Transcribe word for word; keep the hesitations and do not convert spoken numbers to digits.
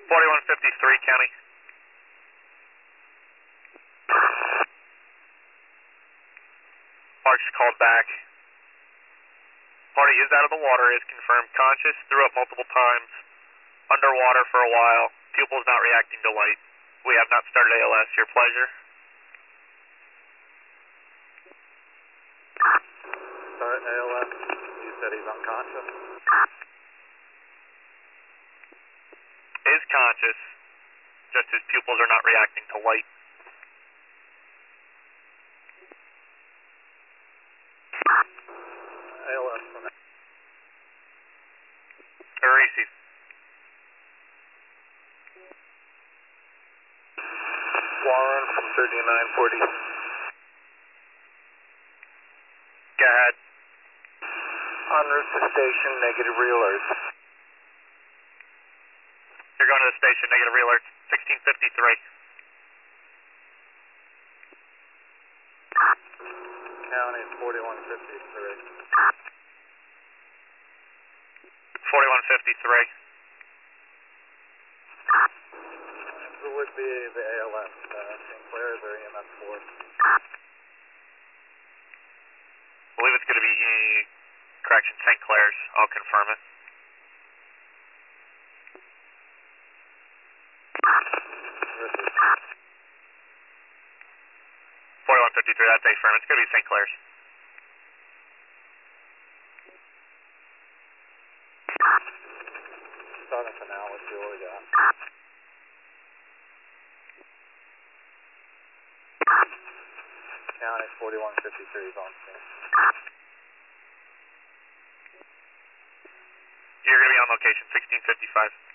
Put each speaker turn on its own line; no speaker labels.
forty-one fifty-three, County. Parks called back. Party is out of the water, is confirmed conscious, threw up multiple times, underwater for a while, pupils not reacting to light. We have not started A L S, your pleasure.
Start A L S, you said he's unconscious?
Is conscious, just his pupils are not reacting to light.
A L S from
Receive.
Warren from thirty-nine forty.
Go ahead.
En route to station, negative re-alert.
You're going to the station, negative re-alert, sixteen fifty-three.
County forty-one fifty-three.
forty-one fifty-three.
Who would be the A L S? Uh, Sinclair's or E M S four?
I believe it's going to be E, correction, Saint Clair's. I'll confirm it. forty-one fifty-three, that's A firm. It's going to be Saint Clair's.
Starting for now, let's see what we got. County forty-one fifty-three is on scene.
You're going to be on location, sixteen fifty-five.